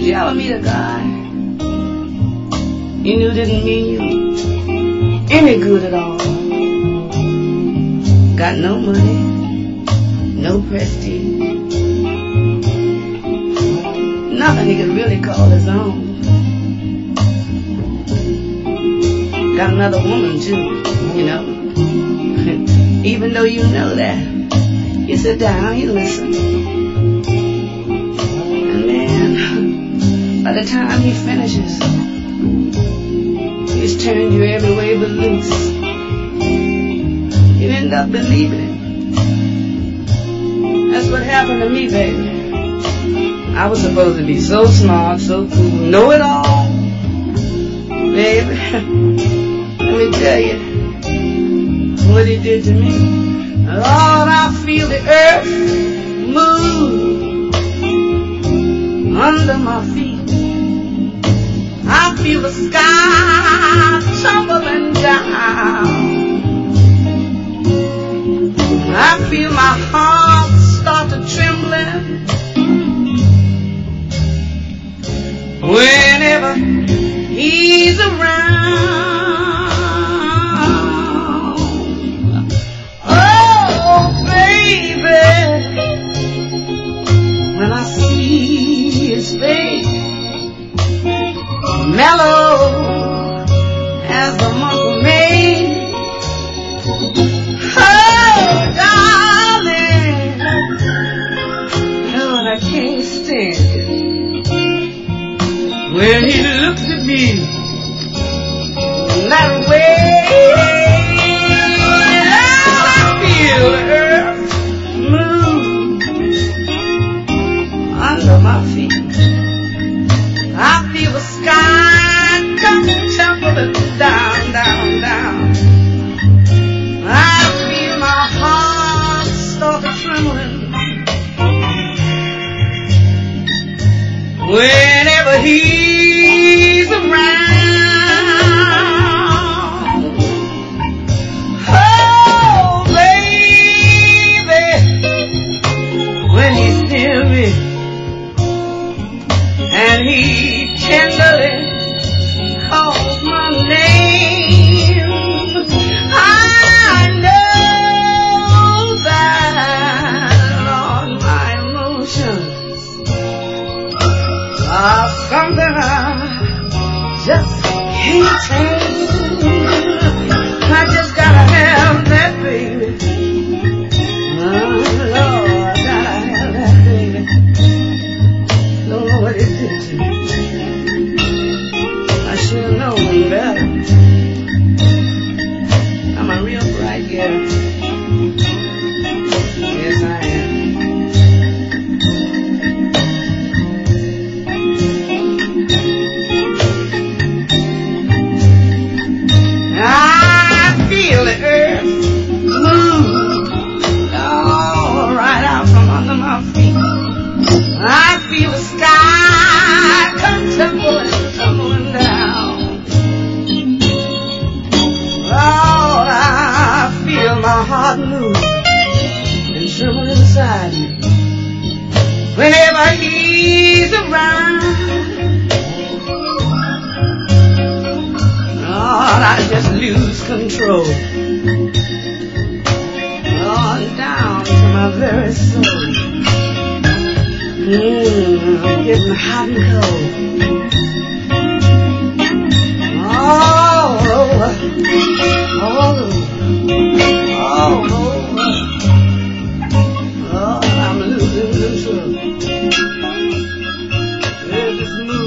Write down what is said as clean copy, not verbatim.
you ever meet a guy you knew didn't mean you any good at all? Got no money, no prestige, nothing he could really call his own. Got another woman too, you know. Even though you know that, you sit down, you listen. And man, by the time he finishes, he's turned you every way but loose. You end up believing it. That's what happened to me, baby. I was supposed to be so smart, so cool, know it all. Baby, let me tell you what he did to me. Lord, I feel the earth move under my feet. I feel the sky tumbling down. I feel my heart start to trembling whenever he's around. Oh, baby, when I see his face, mellow as the month of May. Oh, darling, Lord, I can't stand it when he looks at me that way. I feel the earth move under my feet. I feel the sky come tumbling down, down, down. I feel my heart start to trembling whenever he's around. Oh, baby, when he's near me and he tenderly calls my name, I know that all my emotions are something I just can't change. I just gotta have that baby. Oh, Lord, I gotta have that baby. Don't know what it did to me. I should have known better. I'm a real bright girl. Yes, I am. I feel the earth move all right out from under my feet. I feel the sky come tumbling down. Lord, I feel my heart move and tremble inside me whenever he's around. Lord, I just lose control. Lord, down to my very soul. I'm getting hot and cold. All over, all over, all over. Lord, I'm losing control. There's this move